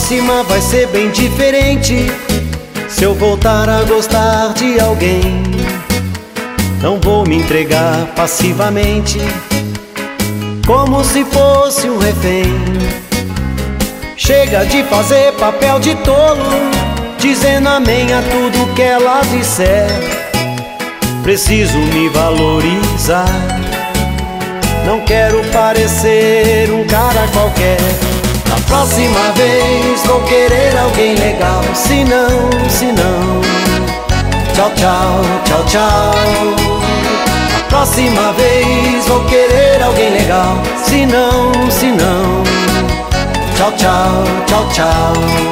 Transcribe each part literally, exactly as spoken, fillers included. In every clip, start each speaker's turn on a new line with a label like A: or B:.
A: próxima vai ser bem diferente. Se eu voltar a gostar de alguém, não vou me entregar passivamente, como se fosse um refém. Chega de fazer papel de tolo, dizendo amém a tudo que ela disser. Preciso me valorizar, não quero parecer um cara qualquer. Na próxima vez vou querer alguém legal, se não, se não, tchau, tchau, tchau, tchau. Na próxima vez vou querer alguém legal, se não, se não, tchau, tchau, tchau, tchau.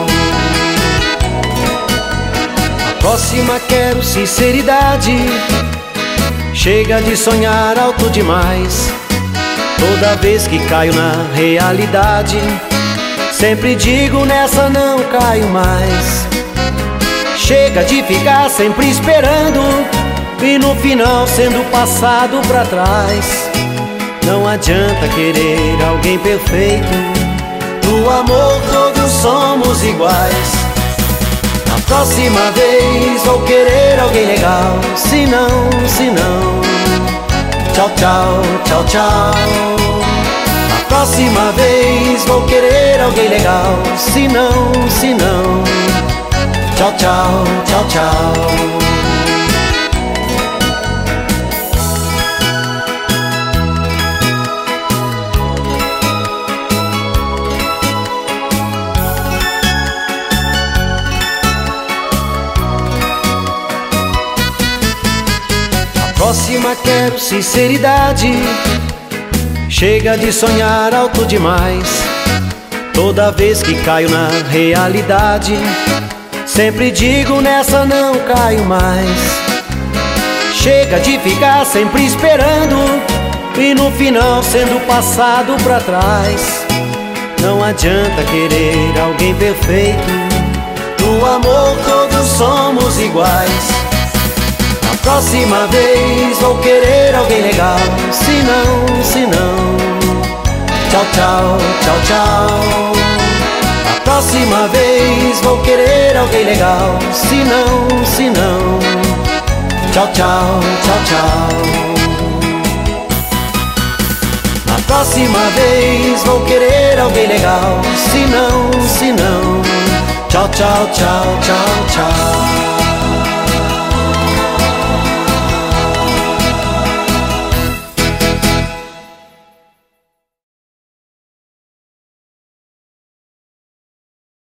A: Na próxima quero sinceridade, chega de sonhar alto demais. Toda vez que caio na realidade, sempre digo nessa não caio mais. Chega de ficar sempre esperando e no final sendo passado pra trás. Não adianta querer alguém perfeito, no amor todos somos iguais. Na próxima vez vou querer alguém legal, se não, se não, tchau, tchau, tchau, tchau. Na próxima vez vou querer alguém legal, se não, se não, tchau, tchau, tchau, tchau. Próxima quero sinceridade, chega de sonhar alto demais. Toda vez que caio na realidade, sempre digo nessa não caio mais. Chega de ficar sempre esperando e no final sendo passado pra trás. Não adianta querer alguém perfeito, no amor todos somos iguais. Na próxima vez vou querer alguém legal, se não, se não, tchau, tchau, tchau, tchau. Na próxima vez vou querer alguém legal, se não, se não, tchau, tchau, tchau, tchau. Na próxima vez vou querer alguém legal, se não, se não, tchau, tchau, tchau, tchau.